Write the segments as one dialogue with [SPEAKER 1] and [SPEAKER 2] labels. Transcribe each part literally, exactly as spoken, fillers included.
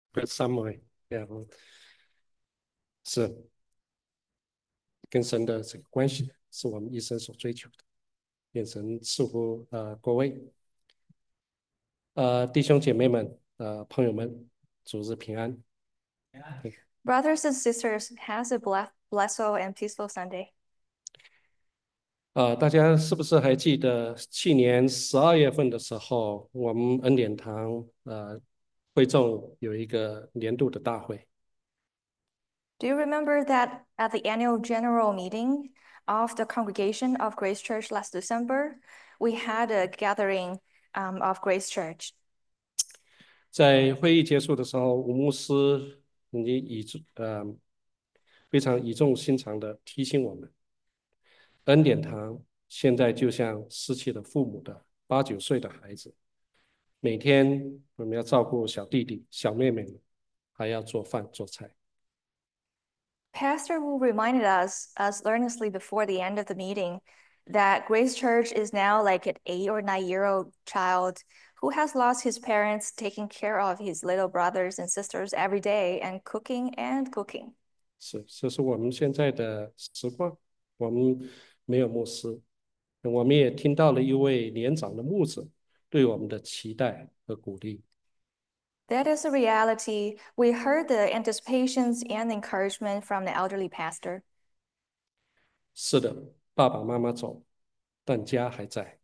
[SPEAKER 1] good summary。然后是跟神的这个关系，是我们一生所追求的。愿神赐福呃各位呃弟兄姐妹们呃朋友们，主日平安。
[SPEAKER 2] Brothers and sisters, has a bless, blessed and peaceful Sunday.
[SPEAKER 1] 呃，大家是不是还记得去年十二月份的时候，我们恩典堂呃会众有一个年度的大会？
[SPEAKER 2] Do you remember that at the annual general meeting of the congregation of Grace Church last December, we had a gathering um, of Grace Church?
[SPEAKER 1] 在会议结束的时候，吴牧师已经以呃非常语重心长的提醒我们，恩典堂现在就像失去了父母的八九岁的孩子，每天我们要照顾小弟弟、小妹妹们，还要做饭做菜。
[SPEAKER 2] Pastor Wu reminded us, us earnestly before the end of the meeting, that Grace Church is now like an eight or nine year old child who has lost his parents, taking care of his little brothers and sisters every day, and cooking and cooking.
[SPEAKER 1] 是，这是我们现在的实况。我们没有牧师，我们也听到了一位年长的牧者对我们的期待和鼓励。
[SPEAKER 2] That is a reality. We heard the anticipations and encouragement from the elderly pastor.
[SPEAKER 1] 是的，爸爸妈妈走，但家还在。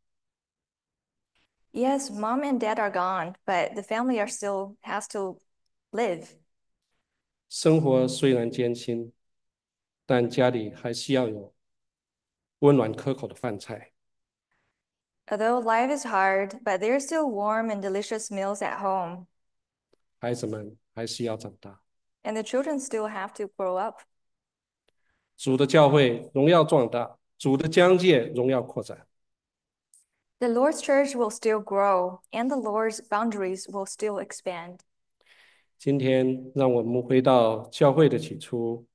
[SPEAKER 2] Yes, mom and dad are gone, but the family are still has to live.
[SPEAKER 1] 生活虽然艰辛，但家里还是要有温暖可口的饭菜。
[SPEAKER 2] Although life is hard, but there's still warm and delicious meals at home,
[SPEAKER 1] 孩子们还是要长大。
[SPEAKER 2] and the children still have to grow up.
[SPEAKER 1] 主的教会荣耀壮大，主的疆界荣耀扩展。
[SPEAKER 2] The Lord's church will still grow, and the Lord's boundaries will still expand.
[SPEAKER 1] 今天让我们回到教会的起初。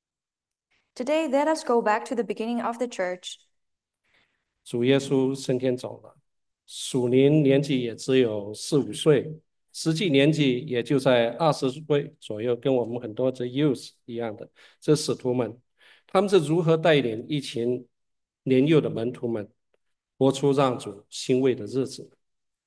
[SPEAKER 2] Today, let us go back to the beginning of the church.
[SPEAKER 1] 主耶稣升天走了，属灵年纪也只有四五岁，实际年纪也就在二十岁左右，跟我们很多这 youth 一样的。这使徒们，他们是如何带领一群年幼的门徒们，活出让主欣慰的日子？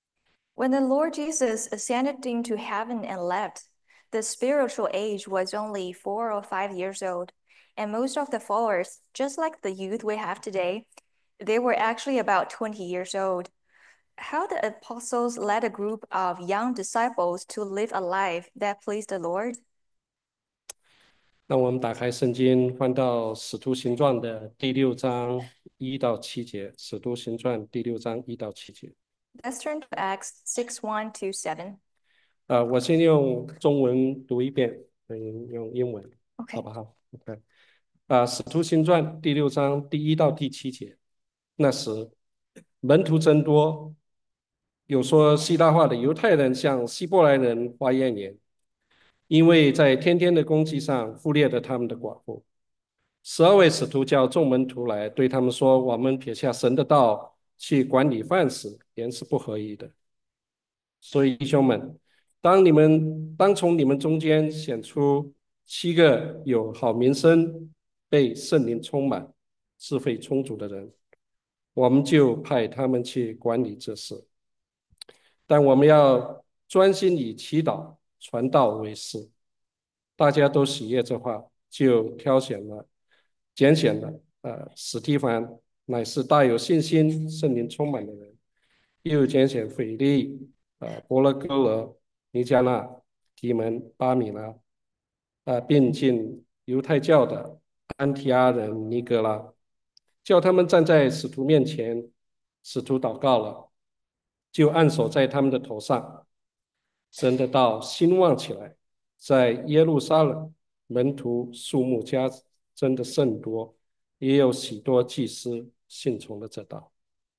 [SPEAKER 2] When the Lord Jesus ascended into heaven and left, the spiritual age was only four or five years old, and most of the followers, just like the youth we have today, they were actually about twenty years old. How the apostles led a group of young disciples to live a life that pleased the Lord?
[SPEAKER 1] 那我们打开圣经，翻到《使徒行传》的第六章一到七节，《使徒行传》第六章一到七节。
[SPEAKER 2] Let's turn to Acts six one to seven.
[SPEAKER 1] 呃，我先用中文读一遍，嗯，用英文，好
[SPEAKER 2] Okay.
[SPEAKER 1] 不好？OK。啊，《使徒行传》第六章第一到第七节。那时，门徒增多，有说希腊话的犹太人向希伯来人发怨言，因为在天天的供给上忽略了他们的寡妇。十二位使徒叫众门徒来，对他们说：“我们撇下神的道去管理饭食，原是不合宜的。所以弟兄们，当你们当从你们中间选出七个有好名声、被圣灵充满、智慧充足的人，我们就派他们去管理这事。但我们要专心以祈祷、传道为事。”大家都喜悦这话，就挑选了、拣选了。呃，史蒂凡乃是大有信心、圣灵充满的人，又拣选腓利、呃伯勒哥尔、尼加纳、提门、巴米拉，呃，并进犹太教的安提阿人尼格拉，叫他们站在使徒面前。使徒祷告了，就按手在他们的头上，神的道兴旺起来，在耶路撒冷，门徒数目加增的甚多，也有许多祭司信从了这道。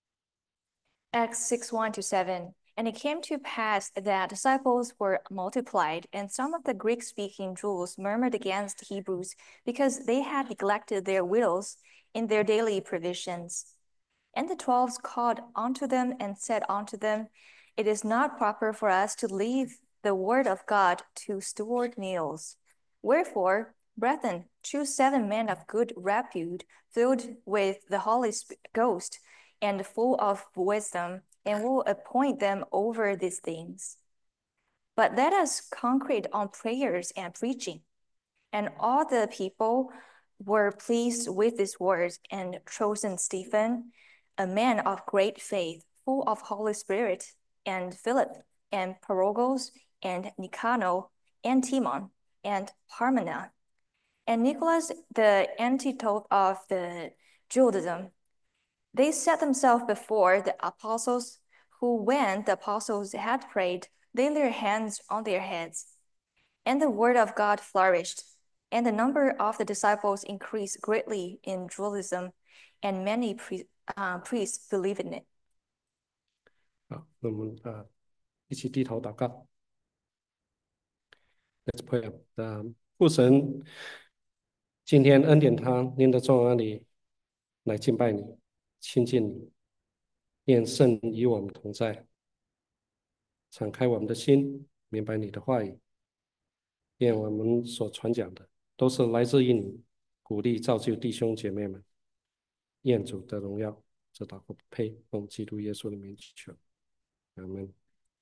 [SPEAKER 2] Acts six one to seven. And it came to pass that disciples were multiplied, and some of the Greek speaking Jews murmured against the Hebrews because they had neglected their widows in their daily provisions. And the twelve called unto them and said unto them, It is not proper for us to leave the word of God to steward meals. Wherefore, brethren, choose seven men of good repute, filled with the Holy Ghost, and full of wisdom, and will appoint them over these things. But let us concentrate on prayers and preaching. And all the people were pleased with these words, and chosen Stephen, a man of great faith, full of Holy Spirit, and Philip, and Prochorus, and Nicanor, and Timon, and Parmena, and Nicholas, the antidote of the Judaism. They set themselves before the apostles, who, when the apostles had prayed, laid their hands on their heads. And the word of God flourished, and the number of the disciples increased greatly in Jerusalem, and many pri uh, priests believed in it.
[SPEAKER 1] 好，那我们啊一起低头祷告。Let's pray. 啊，父神，今天恩典堂您的众儿里来敬拜你，亲近你，愿圣与我们同在，敞开我们的心，明白你的话语。愿我们所传讲的都是来自于你，鼓励造就弟兄姐妹们。愿主的荣耀，这祷告配奉基督耶稣的名祈求，阿门。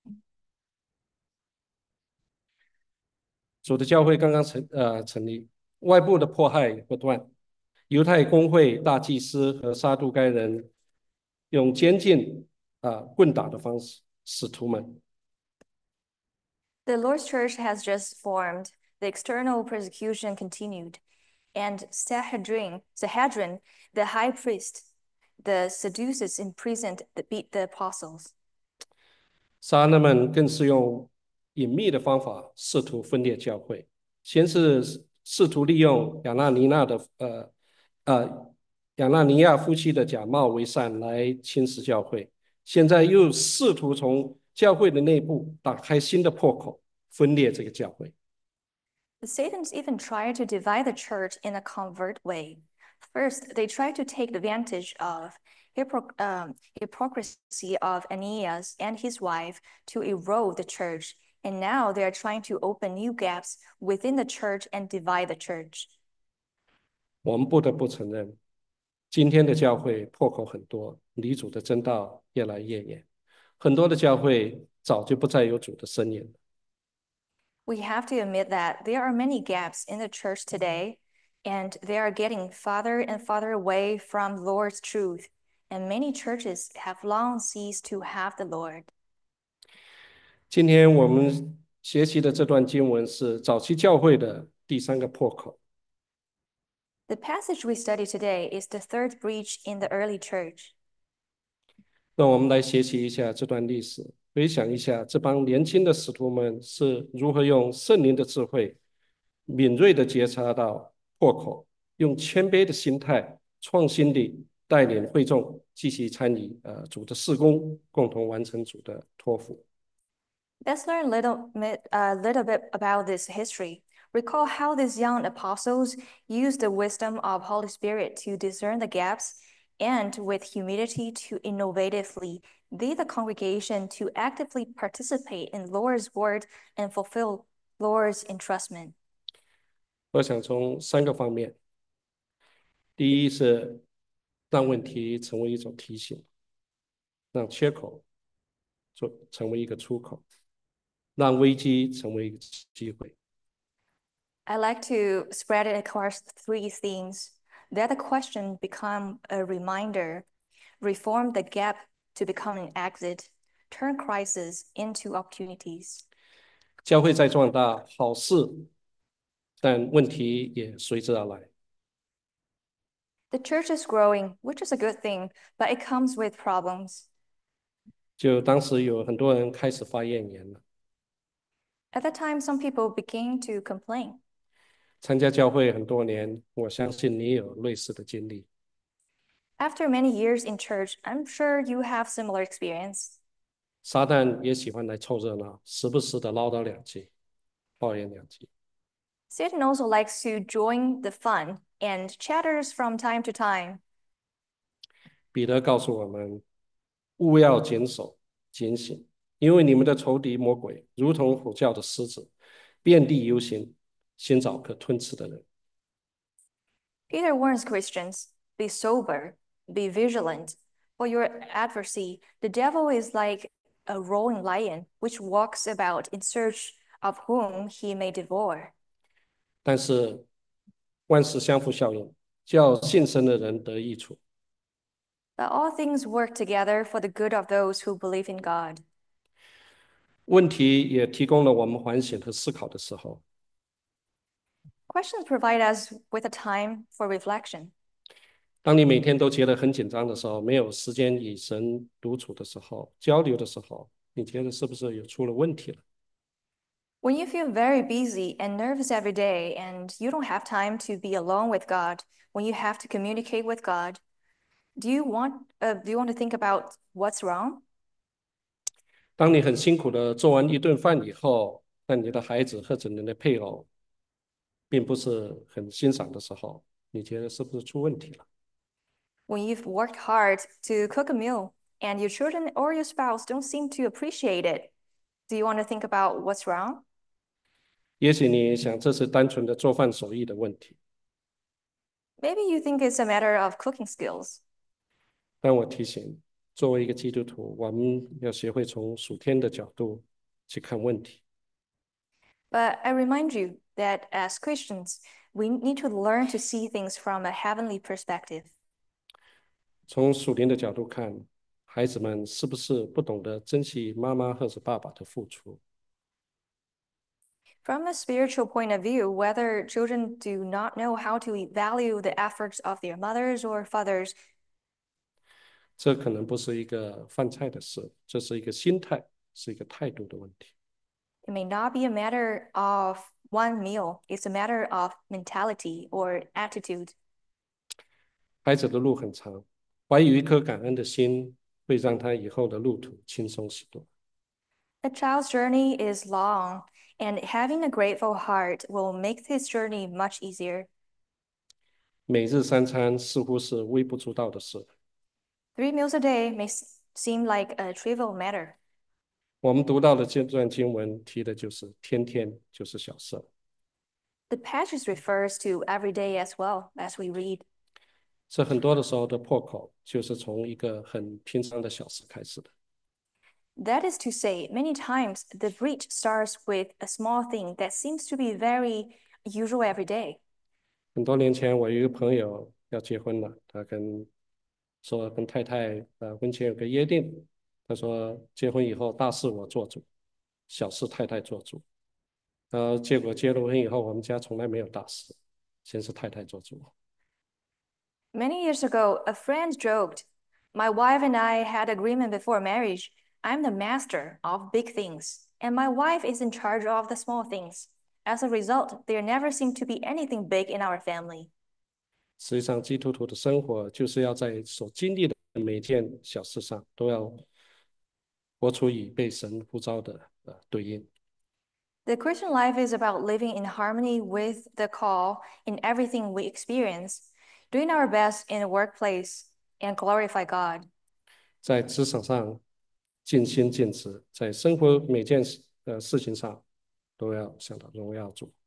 [SPEAKER 1] 主的教会刚刚成呃成立，外部的迫害不断，犹太公会、大祭司和撒都该人用监禁啊、呃、棍打的方式，使徒们。
[SPEAKER 2] The Lord's Church has just formed. The external persecution continued, and Sanhedrin, Sanhedrin, the high priest, the Sadducees imprisoned the beat the apostles.
[SPEAKER 1] 撒旦们更是用隐秘的方法试图分裂教会，先是试图利用亚纳尼亚的呃呃亚纳尼亚夫妻的假冒为善来侵蚀教会，现在又试图从教会的内部打开新的破口，分裂这个教会。
[SPEAKER 2] The Satans even try to divide the church in a covert way. First, they try to take advantage of hypocr um, hypocrisy of Aeneas and his wife to erode the church, and now they are trying to open new gaps within the church and divide the church.
[SPEAKER 1] 我们不得不承认，今天的教会破口很多，离主的真道越来越远，很多的教会早就不再有主的身影了。
[SPEAKER 2] We have to admit that there are many gaps in the church today, and they are getting farther and farther away from Lord's truth, and many churches have long ceased to have the Lord.
[SPEAKER 1] 今天我们学习的这段经文是早期教会的第三个破口。
[SPEAKER 2] The passage we study today is the third breach in the early church.
[SPEAKER 1] 让我们来学习一下这段历史，回想一下这帮年轻的使徒们是如何用圣灵的智慧，敏锐地觉察到破口，用谦卑的心态，创新地带领会众继续参与呃主的事工，共同完成主的托付。
[SPEAKER 2] Let's learn a little, a little bit about this history. Recall how these young apostles used the wisdom of Holy Spirit to discern the gaps, and with humility to innovatively lead the congregation to actively participate in Lord's word and fulfill Lord's entrustment.
[SPEAKER 1] 我想从三个方面，第一是让问题成为一种提醒，让缺口做成为一个出口，让危机成为一个机会。
[SPEAKER 2] I like to spread it across three themes. Let the question become a reminder, reform the gap to become an exit, turn crisis into opportunities.
[SPEAKER 1] 教会在壮大，好事，但问题也随之而来。
[SPEAKER 2] The church is growing, which is a good thing, but it comes with problems.
[SPEAKER 1] 就当时有很多人开始发怨言了。
[SPEAKER 2] At that time, some people began to complain.
[SPEAKER 1] 参加教会很多年，我相信你有类似的经历。
[SPEAKER 2] After many years in church, I'm sure you have similar experience.
[SPEAKER 1] 撒旦也喜欢来凑热闹，时不时的唠叨两句，抱怨两句。
[SPEAKER 2] Satan also likes to join the fun and chatters from time to time.
[SPEAKER 1] 彼得告诉我们，务要谨守、警醒， 因为你们的仇敌魔鬼如同吼叫的狮子，遍地游行，寻找可吞吃的人。
[SPEAKER 2] Peter warns Christians, be sober, be vigilant. For your adversary, the devil is like a roaring lion, which walks about in search of whom he may devour.
[SPEAKER 1] 但是万事相互效应，叫信神的人得益处。
[SPEAKER 2] But all things work together for the good of those who believe in God.
[SPEAKER 1] 问题也提供了我们反省和思考的时候。
[SPEAKER 2] Questions provide us with a time for reflection.
[SPEAKER 1] 当你每天都觉得很紧张的时候，没有时间与神独处的时候，交流的时候，你觉得是不是有出了问题了？
[SPEAKER 2] When you feel very busy and nervous every day and you don't have time to be alone with God, when you have to communicate with God, do you want uh, do you want to think about what's wrong?
[SPEAKER 1] 当你很辛苦的做完一顿饭以后，但你的孩子或者你的配偶并不是很欣赏的时候，你觉得是不是出问题了？
[SPEAKER 2] When you've worked hard to cook a meal and your children or your spouse don't seem to appreciate it, do you want to think about what's wrong?
[SPEAKER 1] 也许你想这是单纯的做饭手艺的问题，
[SPEAKER 2] Maybe you think it's a matter of cooking skills.
[SPEAKER 1] 但我提醒，作为一个基督徒，我们要学会从属天的角度去看问题。
[SPEAKER 2] But I remind you that as Christians, we need to learn to see things from a heavenly perspective.
[SPEAKER 1] 从属灵的角度看，孩子们是不是不懂得珍惜妈妈或者爸爸的付出？
[SPEAKER 2] From a spiritual point of view, whether children do not know how to value the efforts of their mothers or fathers,
[SPEAKER 1] 这可能不是一个饭菜的事，这是一个心态，是一个态度的问题。
[SPEAKER 2] it may not be a matter of one meal, it's a matter of mentality or attitude.
[SPEAKER 1] 孩子的路很长，怀有一颗感恩的心，会让他以后的路途轻松许多。
[SPEAKER 2] A child's journey is long, and having a grateful heart will make his journey much easier.
[SPEAKER 1] 每日三餐似乎是微不足道的事，
[SPEAKER 2] Three meals a day may seem like a trivial matter.
[SPEAKER 1] 我们读到的这段经文提的就是天天就是小事。
[SPEAKER 2] The passage refers to every day as well as we read.
[SPEAKER 1] 这很多的时候的破口就是从一个很平常的小事开始的。
[SPEAKER 2] That is to say, many times the breach starts with a small thing that seems to be very usual every day.
[SPEAKER 1] 很多年前，我有一个朋友要结婚了，他跟说跟太太呃婚前有个约定，他说结婚以后大事我做主，小事太太做主。呃，结果结了婚以后，我们家从来没有大事，先是太太做主。
[SPEAKER 2] Many years ago, a friend joked, my wife and I had agreement before marriage. I'm the master of big things, and my wife is in charge of the small things. As a result, there never seemed to be anything big in our family.
[SPEAKER 1] 实际上，基督徒的生活就是要在所经历的每件小事上，都要活出与被神呼召的呃对应。
[SPEAKER 2] The Christian life is about living in harmony with the call in everything we experience, doing our best in the workplace, and glorify God.
[SPEAKER 1] 在职场上尽心尽职，在生活每件事呃事情上都要想到荣耀主。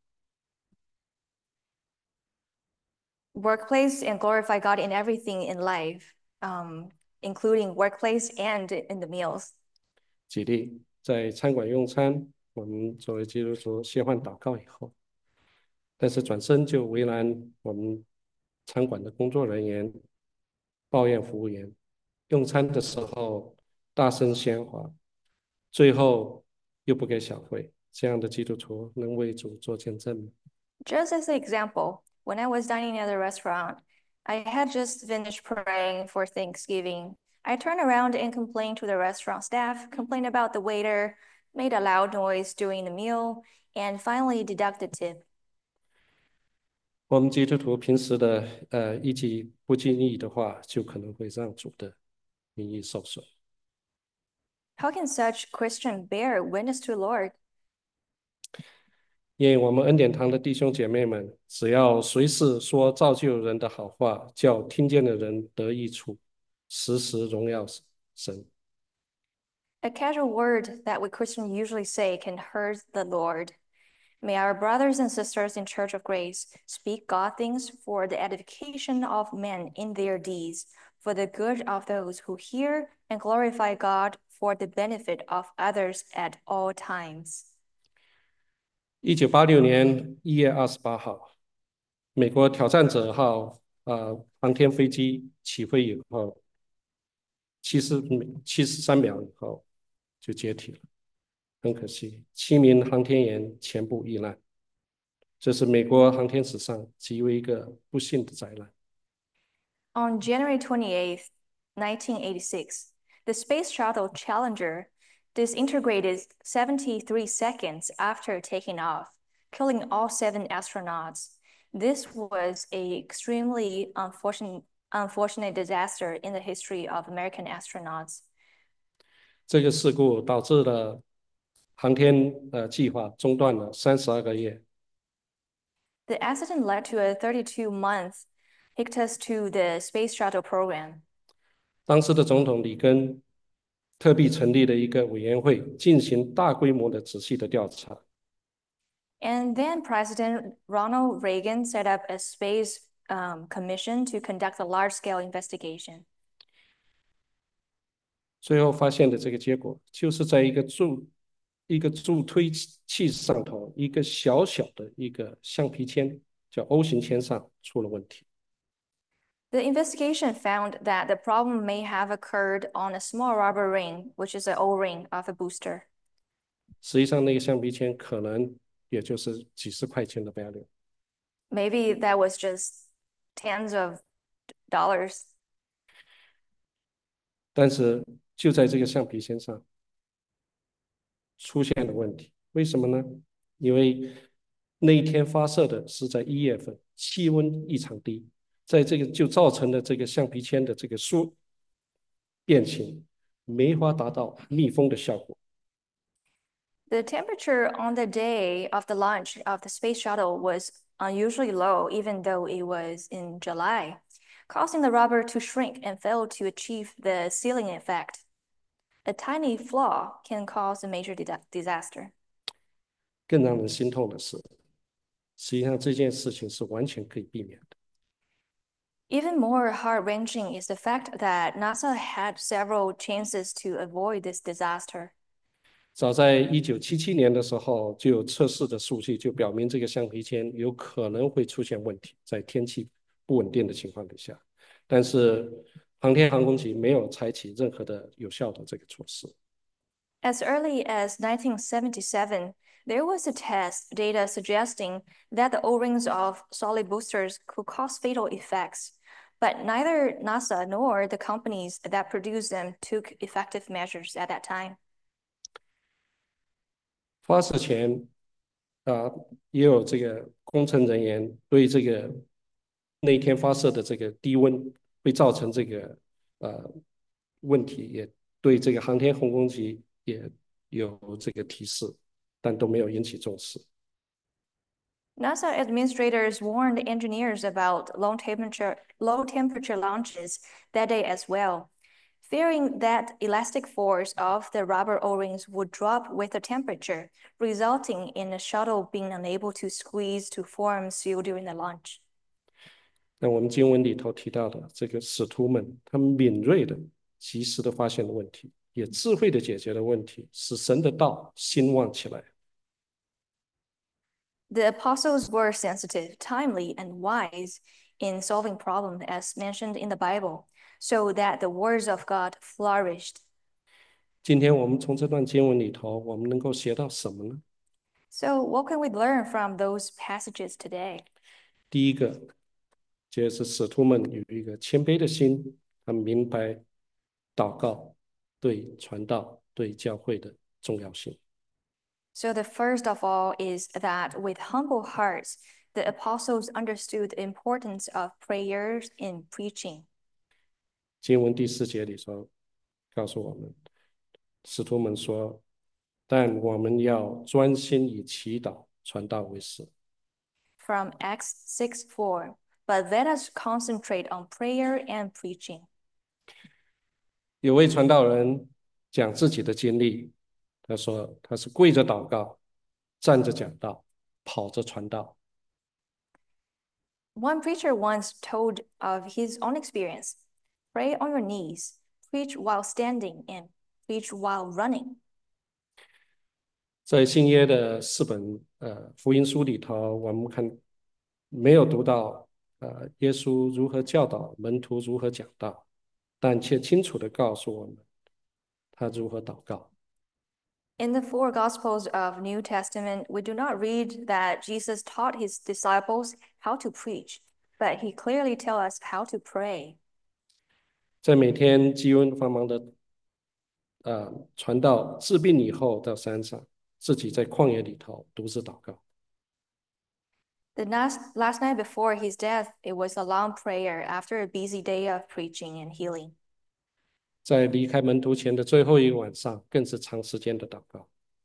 [SPEAKER 2] Workplace and glorify God in everything in life, um, including workplace and in the meals.
[SPEAKER 1] 举例，在餐馆用餐，我们作为基督徒先换祷告以后，但是转身就为难我们餐馆的工作人员，抱怨服务员用餐的时候大声喧哗，最后又不给小费，这样的基督徒能为主做见证吗？
[SPEAKER 2] Just as an example, when I was dining at a restaurant, I had just finished praying for Thanksgiving. I turned around and complained to the restaurant staff, complained about the waiter, made a loud noise during the meal, and finally deducted tip.
[SPEAKER 1] 我们基督徒平时的呃一句不经意的话，就可能会让主的名誉受损。
[SPEAKER 2] How can such Christian bear witness to the Lord?
[SPEAKER 1] 因为我们恩典堂的弟兄姐妹们，只要随时说造就人的好话，叫听见的人得益处，时时荣耀神。
[SPEAKER 2] A casual word that we Christians usually say can hurt the Lord. May our brothers and sisters in Church of Grace speak God things for the edification of men in their deeds, for the good of those who hear, and glorify God for the benefit of others at all times.
[SPEAKER 1] 一九八六年一月二十八号，美国挑战者号呃航天飞机起飞以后，七十七十三秒以后就解体了，很可惜，七名航天员全部遇难，这是美国航天史上极为一个不幸的灾难。
[SPEAKER 2] On January twenty-eighth, nineteen eighty-six, the Space Shuttle Challenger disintegrated seventy-three seconds after taking off, killing all seven astronauts. This was a extremely unfortunate, unfortunate disaster in the history of American astronauts.
[SPEAKER 1] 这个事故导致了航天呃计划中断了三十二个月。
[SPEAKER 2] The accident led to a thirty-two month hiatus to the Space Shuttle program.
[SPEAKER 1] 当时的总统里根特地成立了一个委员会，进行大规模的、仔细的调查。
[SPEAKER 2] And then President Ronald Reagan set up a space um, commission to conduct a large-scale investigation.
[SPEAKER 1] 最后发现的这个结果，就是在一个助一个助推器上头，一个小小的一个橡皮签，叫 O 型签上出了问题。
[SPEAKER 2] The investigation found that the problem may have occurred on a small rubber ring, which is an O-ring of a booster.
[SPEAKER 1] 实际上，那个橡皮签可能也就是几十块钱的 value。
[SPEAKER 2] Maybe that was just tens of dollars.
[SPEAKER 1] 但是就在这个橡皮签上出现了问题，为什么呢？因为那一天发射的是在一月份，气温异常低，在这个就造成了这个橡皮签的这个缩变形，没法达到密封的效果。
[SPEAKER 2] The temperature on the day of the launch of the space shuttle was unusually low, even though it was in July, causing the rubber to shrink and fail to achieve the sealing effect. A tiny flaw can cause a major disaster.
[SPEAKER 1] 更让人心痛的是，实际上这件事情是完全可以避免的。
[SPEAKER 2] Even more heart-wrenching is the fact that NASA had several chances to avoid this disaster.
[SPEAKER 1] 早在一九七七年的时候，就有测试的数据就表明这个橡皮签有可能会出现问题，在天气不稳定的情况底下，但是航天航空局没有采取任何的有效的这个措施。
[SPEAKER 2] As early as nineteen seventy-seven, there was a test data suggesting that the O-rings of solid boosters could cause fatal effects, but neither NASA nor the companies that produce them took effective measures at that time.
[SPEAKER 1] 发射前，啊、呃，也有这个工程人员对这个那一天发射的这个低温会造成这个呃问题，也对这个航天航空局也有这个提示，但都没有引起重视。
[SPEAKER 2] NASA administrators warned engineers about low temperature, low temperature launches that day as well, fearing that elastic force of the rubber O-rings would drop with the temperature, resulting in the shuttle being unable to squeeze to form seal during the launch.
[SPEAKER 1] 那我们经文里头提到的这个使徒们，他们敏锐的、及时的发现了问题，也智慧的解决了问题，使神的道兴旺起来。
[SPEAKER 2] The apostles were sensitive, timely, and wise in solving problems as mentioned in the Bible, so that the words of God flourished.
[SPEAKER 1] 今天我们从这段经文里头，我们能够学到什么呢？
[SPEAKER 2] So what can we learn from those passages today?
[SPEAKER 1] 第一个，就是使徒们有一个谦卑的心，他们明白祷告对传道、对教会的重要性。
[SPEAKER 2] So the first of all is that with humble hearts, the apostles understood the importance of prayers in preaching.
[SPEAKER 1] 经文第四节里说，告诉我们，使徒们说，但我们要专心以祈祷、传道为事。
[SPEAKER 2] From Acts six four, but let us concentrate on prayer and preaching.
[SPEAKER 1] 有位传道人讲自己的经历。他说他是跪着祷告，站着讲道，跑着传道。
[SPEAKER 2] One preacher once told of his own experience: pray on your knees, preach while standing, and preach while running.
[SPEAKER 1] 在新约的四本呃福音书里头，我们看没有读到呃耶稣如何教导门徒如何讲道，但却清楚地告诉我们他如何祷告。
[SPEAKER 2] In the four Gospels of New Testament, we do not read that Jesus taught his disciples how to preach, but he clearly tells us how to pray.
[SPEAKER 1] 在每天饥温繁忙的呃传道治病以后，到山上，自己在旷野里头独自祷告。
[SPEAKER 2] The last, last night before his death, it was a long prayer after a busy day of preaching and healing.
[SPEAKER 1] 在离开门徒前的最后一个晚上，更是长时间的祷告。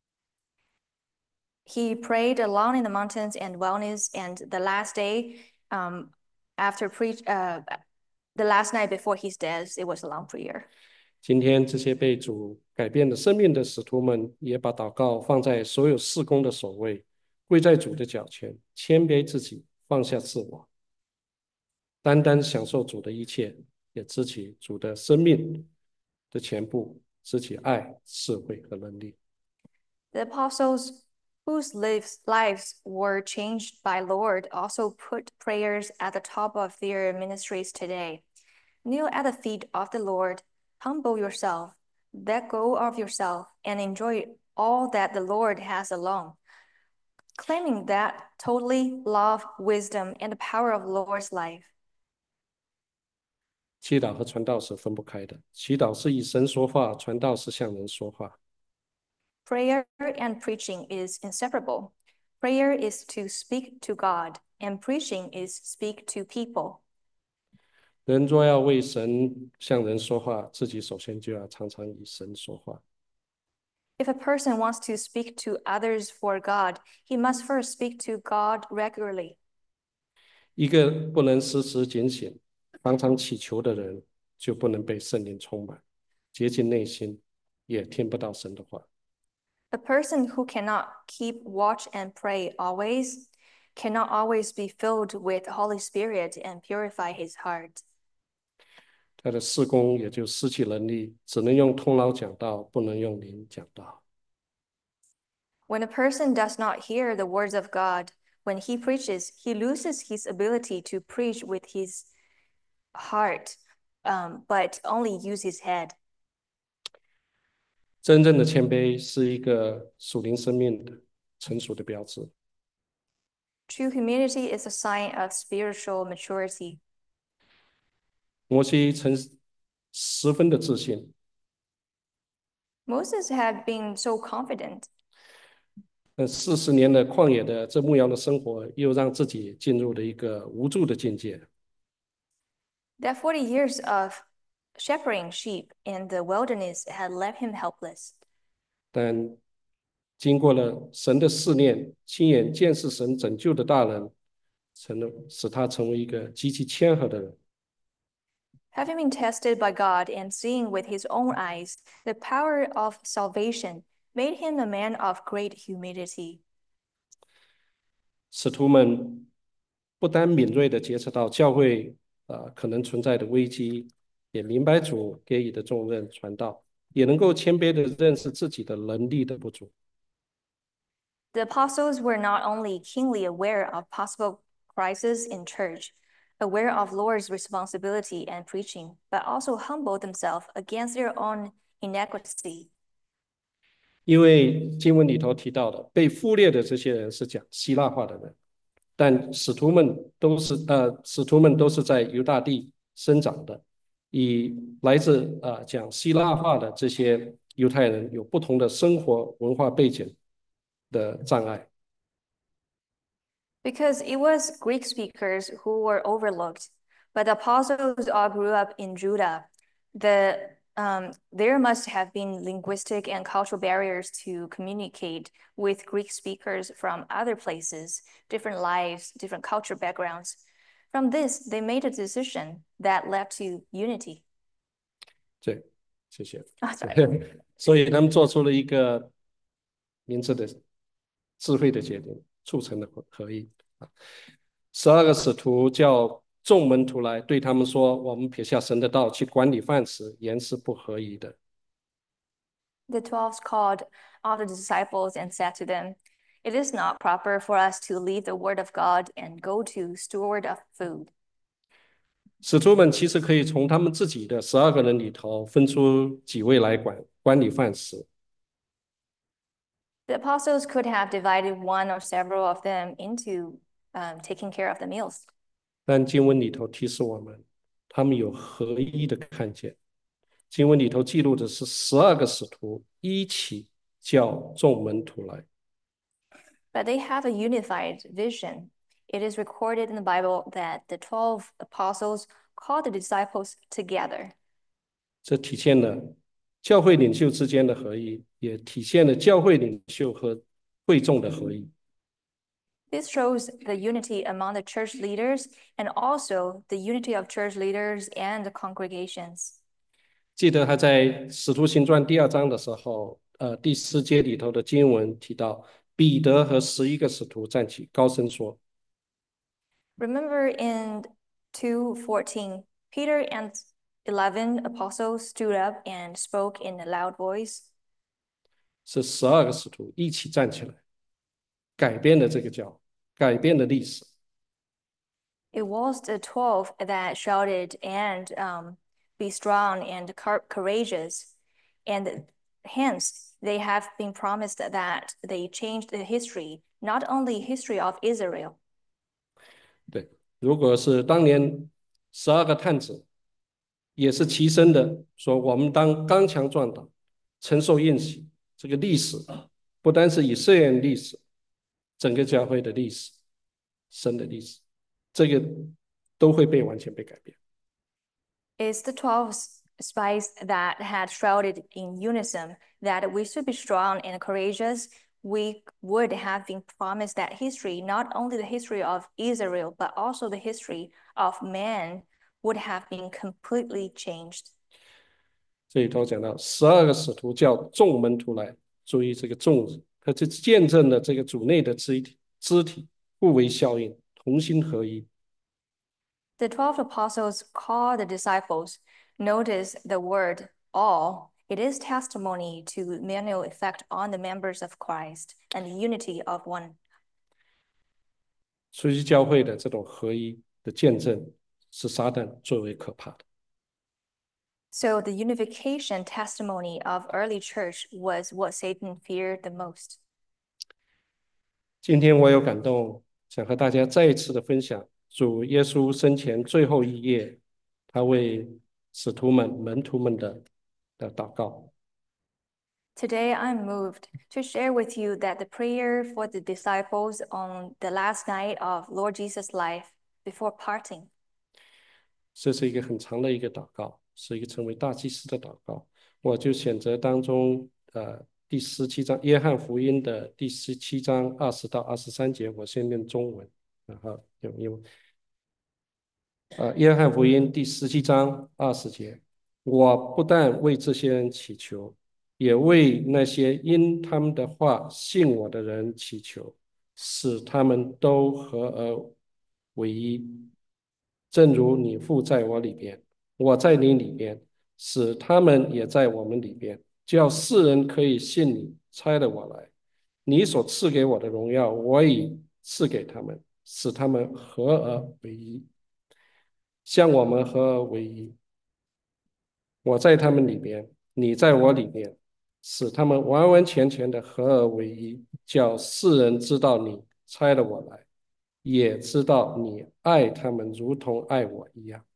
[SPEAKER 2] He prayed alone in the mountains and wilderness, and the last day, um, after preach, uh, the last night before his death, it was a long prayer.
[SPEAKER 1] 今天这些被主改变的生命的使徒们，也把祷告放在所有事工的首位，跪在主的脚前，谦卑自己，放下自我，单单享受主的一切，也知起主的生命的全部，知起爱、智慧和能力。
[SPEAKER 2] The apostles whose lives, lives were changed by Lord also put prayers at the top of their ministries today. Kneel at the feet of the Lord, humble yourself, let go of yourself, and enjoy all that the Lord has alone. Claiming that totally love, wisdom, and the power of Lord's life.
[SPEAKER 1] 祈祷和传道是分不开的，祈祷是以神说话，传道是向人说话。
[SPEAKER 2] Prayer and preaching is inseparable. Prayer is to speak to God, and preaching is speak to people.
[SPEAKER 1] 人若要为神向人说话，自己首先就要常常与神说话。
[SPEAKER 2] If a person wants to speak to others for God, he must first speak to God regularly.
[SPEAKER 1] 一个不能时时警醒、常常祈求的人，就不能被圣灵充满，洁净内心，也听不到神的话。
[SPEAKER 2] A person who cannot keep watch and pray always cannot always be filled with the Holy Spirit and purify his heart.
[SPEAKER 1] 他的事工也就失去能力，只能用头脑讲道，不能用灵讲道。
[SPEAKER 2] When a person does not hear the words of God, when he preaches, he loses his ability to preach with his heart, um, but only use his head.
[SPEAKER 1] 真正的谦卑是一个属灵生命的成熟的标志。
[SPEAKER 2] True humility is a sign of spiritual maturity.
[SPEAKER 1] 摩西曾十分的自信，
[SPEAKER 2] Moses had been so confident.
[SPEAKER 1] 呃，四十年的旷野的这牧羊的生活，又让自己进入了一个无助的境界。
[SPEAKER 2] That forty years of shepherding sheep in the wilderness had left him helpless.
[SPEAKER 1] 但经过了神的试炼，亲眼见识神拯救的大人，成了使他成为一个极其谦和的人。
[SPEAKER 2] Having been tested by God and seeing with his own eyes the power of salvation made him a man of great humility.
[SPEAKER 1] 使徒们不单敏锐地觉察到教会呃可能存在的危机，也明白主给予的重任传道，也能够谦卑地认识自己的能力的不足。
[SPEAKER 2] The apostles were not only keenly aware of possible crises in church, aware of Lord's responsibility and preaching, but also humbled themselves against their own inequity.
[SPEAKER 1] 因为经文里头提到的，被忽略的这些人是讲希腊话的人，但使徒们都是呃，使徒们都是在犹大地生长的，以来自呃讲希腊话的这些犹太人有不同的生活文化背景的障碍。
[SPEAKER 2] Because it was Greek speakers who were overlooked, but the apostles all grew up in Judah. The um, there must have been linguistic and cultural barriers to communicate with Greek speakers from other places, different lives, different cultural backgrounds. From this, they made a decision that led to unity.
[SPEAKER 1] 对， 谢谢。
[SPEAKER 2] Oh, sorry.
[SPEAKER 1] 所以他们做出了一个明智的、智慧的决定，促成了合一。十二个使徒叫众门徒来，对他们说：我们撇下神的道去管理饭食，原是不合宜的。
[SPEAKER 2] The twelve called all the disciples and said to them, "It is not proper for us to leave the word of God and go to steward of food."
[SPEAKER 1] 使徒们其实可以从他们自己的十二个人里头分出几位来管管理饭食。
[SPEAKER 2] The apostles could have divided one or several of them into um, taking care of the meals.
[SPEAKER 1] 但经文里头提示我们，他们有合一的看见。经文里头记录的是十二个使徒一起叫众门徒来。
[SPEAKER 2] But they have a unified vision. It is recorded in the Bible that the twelve apostles called the disciples together.
[SPEAKER 1] 这体现了教会领袖之间的合一，也体现了教会领袖和会众的合一。
[SPEAKER 2] This shows the unity among the church leaders and also the unity of church leaders and the congregations.
[SPEAKER 1] 记得他在《使徒行传》第二章的时候，呃，第四节里头的经文提到，彼得和十一个使徒站起，高声说
[SPEAKER 2] Remember in two fourteen, Peter and eleven apostles stood up and spoke in a loud voice.：“
[SPEAKER 1] 是十二个使徒一起站起来，改变了这个教，改变了历史。”
[SPEAKER 2] It was the twelve that shouted and um, be strong and courageous. And hence, they have been promised that they changed the history, not only history of Israel.
[SPEAKER 1] 对，如果是当年十二个探子，也是齐声的说：“我们当刚强壮胆，承受应许。”这个历史不单是以色列人历史，整个教会的历史，神的历史，这个都会被完全被改变。
[SPEAKER 2] It's the twelve spies that had shouted in unison that we should be strong and courageous. We would have been promised that history, not only the history of Israel, but also the history of man, would have been completely changed.
[SPEAKER 1] 这里头讲到十二个使徒叫众门徒来，注意这个众字，它就见证了这个主内的肢体，肢体互为效应，同心合一。
[SPEAKER 2] The twelve apostles call the disciples. Notice the word all. It is testimony to manual effect on the members of Christ and the unity of one.
[SPEAKER 1] 初期教会的这种合一的见证，是撒旦最为可怕的。
[SPEAKER 2] So the unification testimony of early church was what Satan feared the most.
[SPEAKER 1] 今天我有感动，想和大家再一次的分享主耶稣生前最后一夜，他为使徒们、门徒们的的祷告。
[SPEAKER 2] Today, I'm moved to share with you that the prayer for the disciples on the last night of Lord Jesus' life before parting.
[SPEAKER 1] 这是一个很长的一个祷告，是一个成为大祭司的祷告。我就选择当中呃第十七章约翰福音的第十七章二十到二十三节，我先念中文，然后用英文。呃，约翰福音第十七章二十节，我不但为这些人祈求，也为那些因他们的话信我的人祈求，使他们都合而为一，正如你父在我里边，我在你里边，使他们也在我们里边，叫世人可以信你差了我来。你所赐给我的荣耀，我已赐给他们，使他们合而为一，像我们合而为一。我在他们里边，你在我里面，使他们完完全全的合而为一，叫世人知道你差了我来，也知道你爱他们如同爱我一样。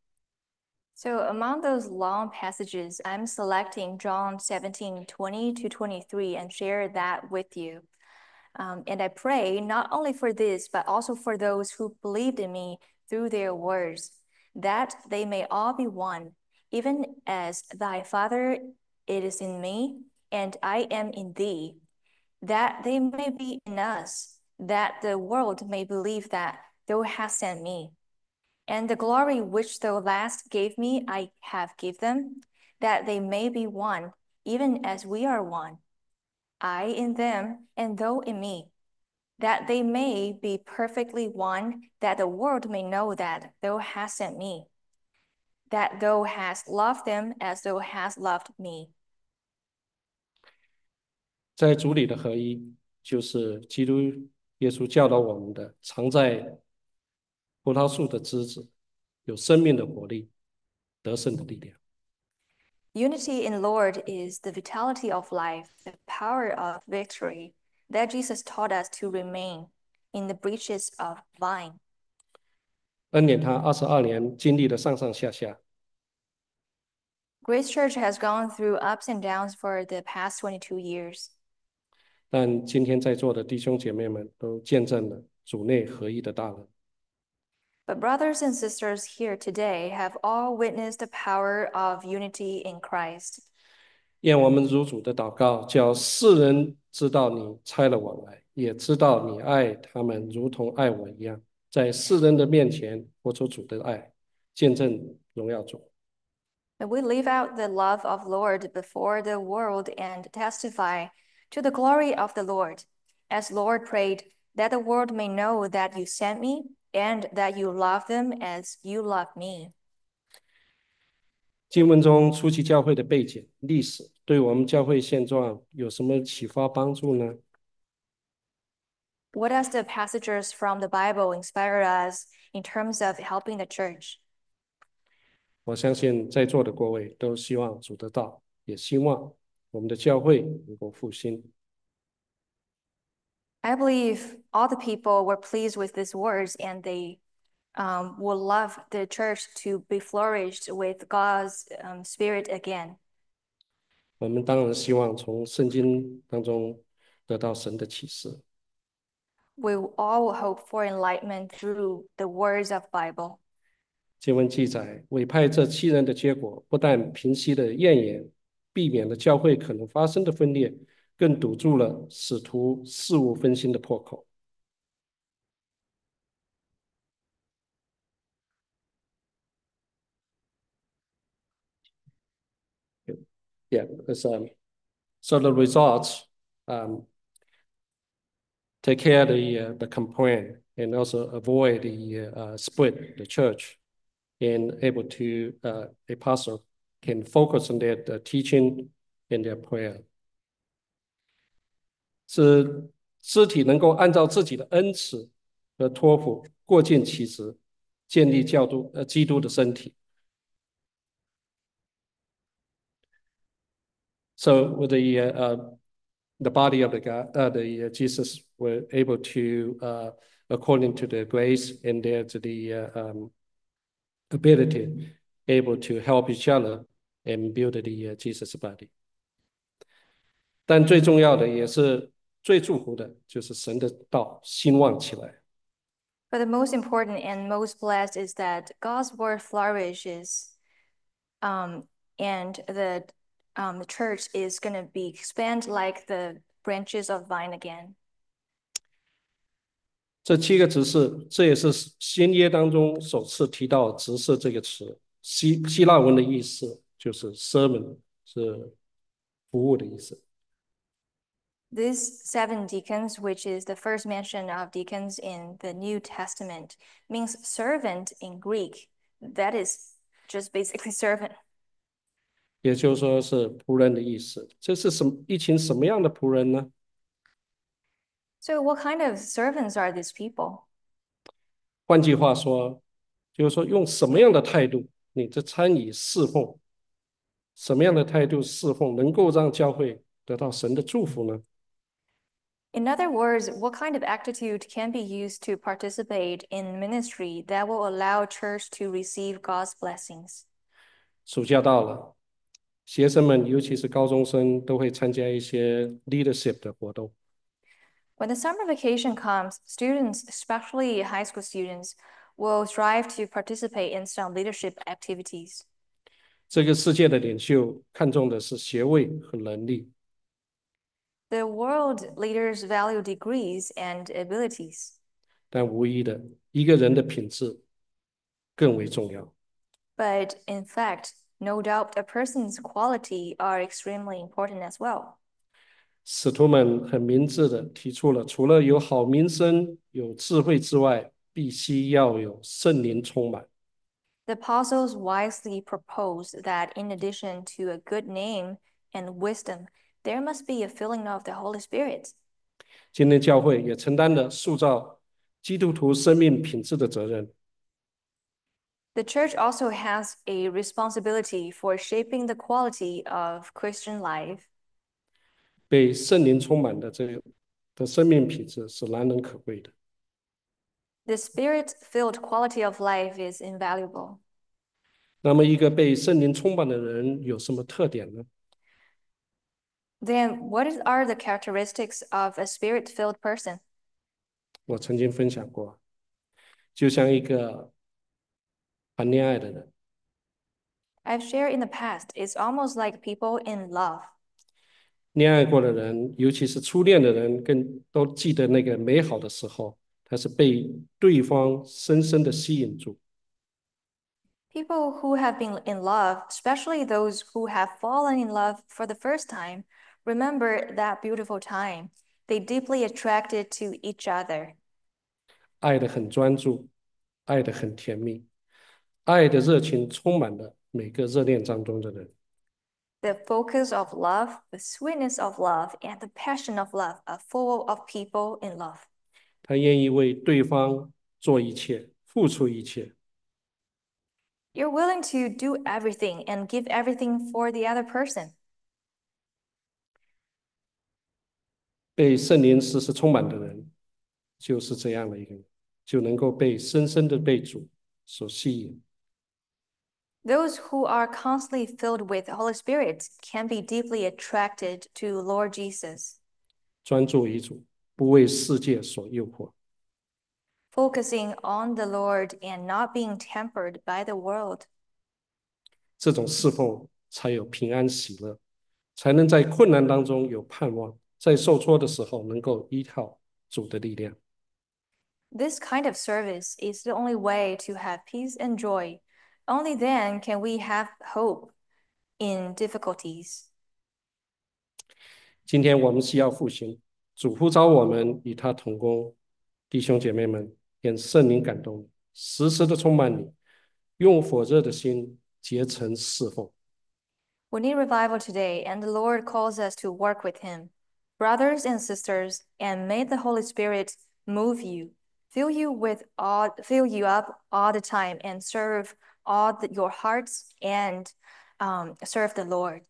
[SPEAKER 2] So among those long passages, I'm selecting John seventeen, twenty to twenty-three and share that with you. Um, and I pray not only for this, but also for those who believed in me through their words, that they may all be one, even as thy Father it is in me, and I am in thee, that they may be in us, that the world may believe that thou hast sent me. And the glory which thou last gave me, I have give them, that they may be one, even as we are one, I in them, and thou in me, that they may be perfectly one, that the world may know that thou hast sent me, that thou hast loved them as thou hast loved me.
[SPEAKER 1] 在主里的合一，就是基督耶稣教导我们的，藏在葡萄树的枝子，有生命的活力，得胜的力量。
[SPEAKER 2] Unity in Lord is the vitality of life, the power of victory that Jesus taught us to remain in the breaches of vine.
[SPEAKER 1] 恩典堂二十二年经历了上上下下，
[SPEAKER 2] Grace Church has gone through ups and downs for the past twenty-two years.
[SPEAKER 1] 但今天在座的弟兄姐妹们都见证了主内合一的大能。
[SPEAKER 2] But brothers and sisters here today have all witnessed the power of unity in Christ.
[SPEAKER 1] 愿我们如主的祷告，叫世人知道你差了我来，也知道你爱他们如同爱我一样，在世人的面前活出主的爱，见证荣耀主。
[SPEAKER 2] That we live out the love of Lord before the world and testify to the glory of the Lord. As Lord prayed, that the world may know that you sent me and that you love them as you love me.
[SPEAKER 1] 经文中初期教会的背景、历史，对我们教会现状有什么启发帮助呢？
[SPEAKER 2] What does the passages from the Bible inspire us in terms of helping the church?
[SPEAKER 1] 我相信在座的各位都希望主得道，也希望我们的教会能够复兴。
[SPEAKER 2] I believe all the people were pleased with these words and they um, would love the church to be flourished with God's um, Spirit again.
[SPEAKER 1] 我们当然希望从圣经当中得到神的启示。
[SPEAKER 2] We all hope for enlightenment through the words of Bible.
[SPEAKER 1] 经文记载，委派这七人的结果，不但平息了怨言，避免了教会可能发生的分裂，更堵住了使徒事物分心的破口。Yeah, because, um, so the results um, take care of the uh, the complaint and also avoid the uh, split the church, and able to uh, apostle can focus on their the teaching and their prayer. 是肢体能够按照自己的恩赐和托付过尽其职，建立教督呃基督的身体。So with the uh, uh, the body of the God, uh, the uh, Jesus were able to, uh, according to the grace and their to the uh, um, ability, able to help each other and build the uh, Jesus body. 但最重要的也是最祝福的，就是神的道兴旺起来。
[SPEAKER 2] But the most important and most blessed is that God's word flourishes, um, and the um, the church is going to be expand like the branches of vine again.
[SPEAKER 1] 这七个执事，这也是新约当中首次提到执事这个词。希希腊文的意思就是 servant， 是服务的意思。
[SPEAKER 2] These seven deacons, which is the first mention of deacons in the New Testament, means servant in Greek. That is just basically servant.
[SPEAKER 1] 也就是说是仆人的意思。这是什么一群什么样的仆人呢？
[SPEAKER 2] So what kind of servants are these people?
[SPEAKER 1] 换句话说，就是说用什么样的态度，你这参与侍奉，什么样的态度侍奉，能够让教会得到神的祝福呢？
[SPEAKER 2] In other words, what kind of attitude can be used to participate in ministry that will allow church to receive God's blessings?
[SPEAKER 1] 暑假到了，学生们，尤其是高中生，都会参加一些 leadership 的活动。
[SPEAKER 2] When the summer vacation comes, students, especially high school students, will strive to participate in some leadership activities.
[SPEAKER 1] 这个世界的领袖看重的是学位和能力，
[SPEAKER 2] The world leaders value degrees and abilities,
[SPEAKER 1] 但无疑的，一个人的品质更为重要。
[SPEAKER 2] but in fact, No doubt a person's quality are extremely important as well.
[SPEAKER 1] 使徒们很明智的提出了，除了有好名声、有智慧之外，必须要有圣灵充满。
[SPEAKER 2] The apostles wisely proposed that in addition to a good name and wisdom, there must be a filling of the Holy Spirit.
[SPEAKER 1] 今天教会也承担了塑造基督徒生命品质的责任。
[SPEAKER 2] The church also has a responsibility for shaping the quality of Christian life.
[SPEAKER 1] 被圣灵充满的这个的生命品质是难能可贵的。
[SPEAKER 2] The spirit-filled quality of life is invaluable.
[SPEAKER 1] 那么，一个被圣灵充满的人有什么特点呢？
[SPEAKER 2] Then what is, are the characteristics of a spirit-filled person?
[SPEAKER 1] 我曾经分享过，就像一个谈恋爱的人，
[SPEAKER 2] I've shared in the past, it's almost like people in love.
[SPEAKER 1] 恋爱过的人，尤其是初恋的人，更都记得那个美好的时候，他是被对方深深的吸引住。
[SPEAKER 2] People who have been in love, especially those who have fallen in love for the first time, remember that beautiful time. They deeply attracted to each other.
[SPEAKER 1] 爱的很专注，爱的很甜蜜，爱的热情充满了每个热恋当中的人。
[SPEAKER 2] The focus of love, the sweetness of love, and the passion of love are full of people in love.
[SPEAKER 1] 他愿意为对方做一切，付出一切。
[SPEAKER 2] You're willing to do everything and give everything for the other person.
[SPEAKER 1] 被圣灵时时充满的人，就是这样的一个人，就能够被深深的被主所吸引。
[SPEAKER 2] Those who are constantly filled with the Holy Spirit can be deeply attracted to Lord Jesus.
[SPEAKER 1] 专注于主，不为世界所诱惑。
[SPEAKER 2] Focusing on the Lord and not being tempered by the world.
[SPEAKER 1] 这种侍奉才有平安喜乐，才能在困难当中有盼望，在受挫的时候能够依靠主的力量。
[SPEAKER 2] This kind of service is the only way to have peace and joy. Only then can we have hope in difficulties.
[SPEAKER 1] 今天我们需要复兴，主呼召我们与他同工，弟兄姐妹们，愿圣灵感动你，时时的充满你，用火热的心竭诚侍奉。
[SPEAKER 2] We need revival today, and the Lord calls us to work with Him. Brothers and sisters, and may the Holy Spirit move you, fill you with all, fill you up all the time, and serve all the, your hearts and um, serve the Lord.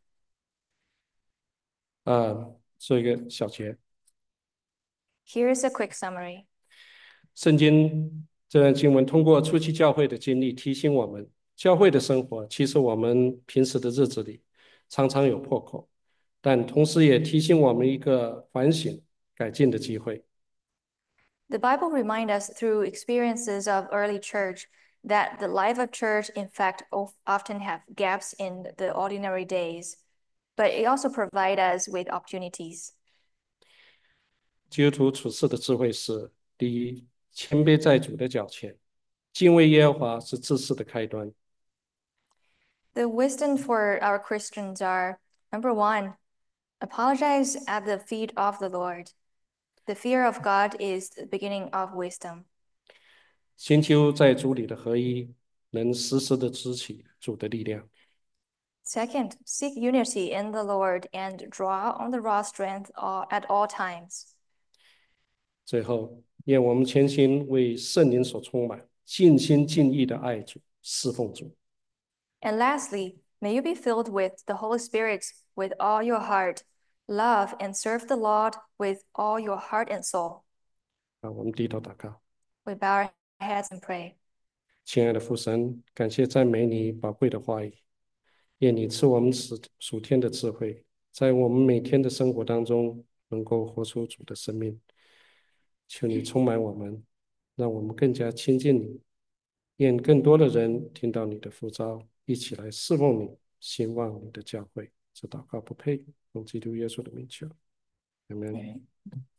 [SPEAKER 1] 啊，做一个小结。
[SPEAKER 2] Here's a quick summary.
[SPEAKER 1] 圣经这段经文通过初期教会的经历提醒我们，教会的生活其实我们平时的日子里常常有破口，但同时也提醒我们一个反省改进的机会。
[SPEAKER 2] The Bible reminds us through experiences of early church that the life of church, in fact, often have gaps in the ordinary days, but it also provides us with opportunities.
[SPEAKER 1] 基督徒处事的智慧是：第一，谦卑在主的脚前，敬畏耶和华是知识的开端。
[SPEAKER 2] The wisdom for our Christians are number one, apologize at the feet of the Lord. The fear of God is the beginning of wisdom.
[SPEAKER 1] 寻求在主里的合一，能时时的支起主的力量。
[SPEAKER 2] Second, seek unity in the Lord and draw on the raw strength at all times.
[SPEAKER 1] 最后，愿我们全心为圣灵所充满，尽心尽意的爱主、侍奉主。
[SPEAKER 2] And lastly, may you be filled with the Holy Spirit with all your heart, love and serve the Lord with all your heart and soul.
[SPEAKER 1] 啊，我们低头祷告。
[SPEAKER 2] We bow our heads and pray.
[SPEAKER 1] 亲爱的父神，感谢赞美你宝贵的话语，愿你赐我们属属天的智慧，在我们每天的生活当中能够活出主的生命。求你充满我们，让我们更加亲近你。愿更多的人听到你的呼召，一起来侍奉你，兴旺你的教会。这祷告不配，用基督耶稣的名求，阿门。